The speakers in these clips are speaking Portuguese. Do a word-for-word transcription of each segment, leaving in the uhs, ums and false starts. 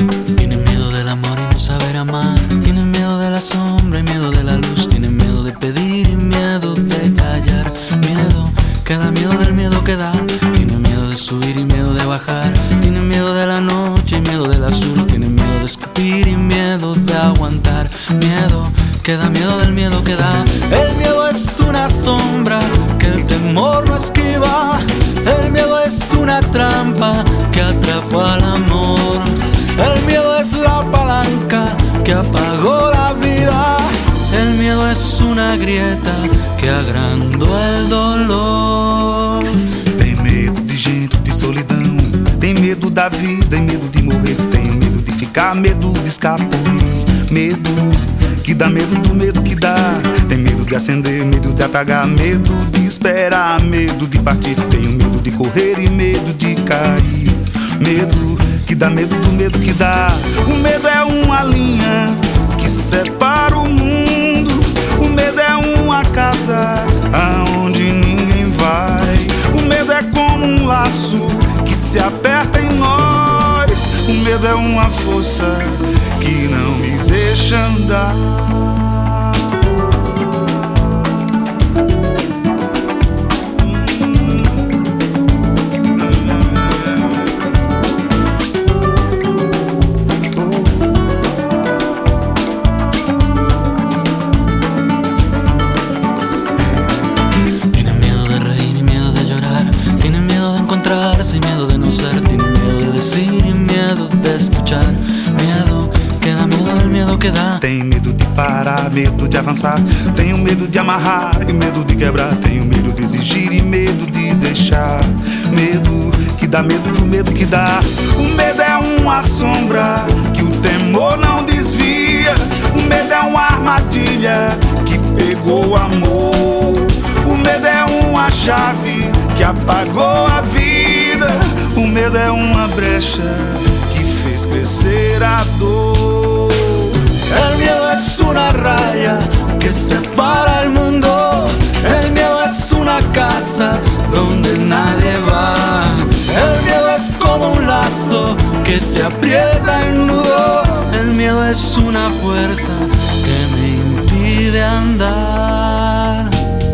Tienes miedo del amor y no saber amar. Tienes miedo de la sombra y miedo de la luz. Tienes miedo de pedir y miedo de callar. Miedo que da miedo del miedo que da. Tienes miedo de subir y miedo de bajar. Tienes miedo de la noche y miedo del azul. Tienes miedo de escupir y miedo de aguantar. Miedo que da miedo del miedo que da. El miedo es una sombra que el temor no esquiva. El miedo es una trampa que atrapa al amor. El miedo es la palanca que apagó la vida. El miedo es una grieta que agrandou el dolor. Tem medo de gente, de solidão. Tem medo da vida e medo de morrer. Tenho medo de ficar, medo de escapulir. Medo que dá medo do medo que dá. Tem medo de acender, medo de apagar. Medo de esperar, medo de partir. Tenho medo de correr e medo de cair. Medo que dá medo do medo que dá. O medo é uma linha que separa o mundo. O medo é uma casa aonde ninguém vai. O medo é como um laço que se aperta em nós. O medo é uma força que não me deixa andar. Sin miedo de no ser, tiene miedo de decir y miedo de escuchar. Miedo que da miedo del miedo que dá. Tenho medo de parar, medo de avançar. Tenho medo de amarrar e medo de quebrar. Tenho medo de exigir e medo de deixar. Medo que dá medo do medo que dá. O medo é uma sombra que o temor não desvia. O medo é uma armadilha que pegou o amor. O medo é uma chave que apagou a vida. O medo é uma brecha que fez crescer a dor. El miedo es una raya que separa el mundo. El miedo es una casa donde nadie va. El miedo es como un lazo que se aprieta en nudo. El miedo es una fuerza que me impide andar.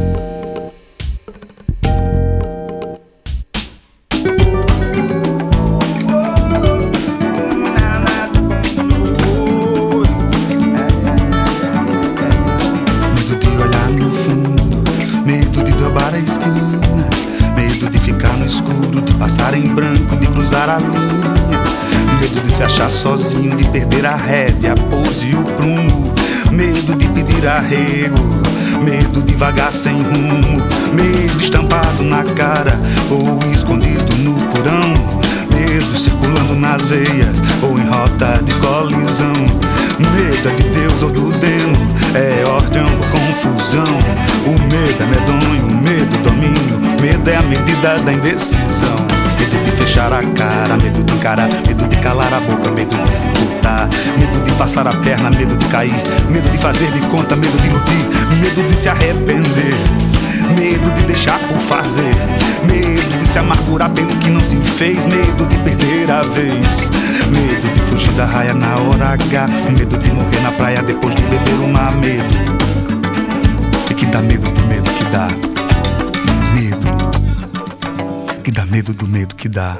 Medo de ficar no escuro, de passar em branco, de cruzar a linha. Medo de se achar sozinho, de perder a rédea, a pose e o prumo. Medo de pedir arrego, medo de vagar sem rumo. Medo estampado na cara ou escondido no porão. Medo circulando nas veias ou em rota de colisão. Medo é de Deus ou do demo, é ordem ou confusão. O medo é medonho, o medo domínio. Medo é a medida da indecisão. Medo de fechar a cara, medo de encarar. Medo de calar a boca, medo de escutar. Medo de passar a perna, medo de cair. Medo de fazer de conta, medo de iludir. Medo de se arrepender. Medo de deixar por fazer. Medo de se amargurar pelo que não se fez. Medo de perder a vez. Medo de fugir da raia na hora H. Medo de morrer na praia depois de beber o mar. Medo e que dá medo do medo que dá. Medo que dá medo do medo que dá.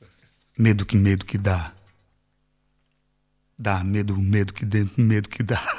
Medo que medo que dá. Dá medo, medo que dê, medo que dá.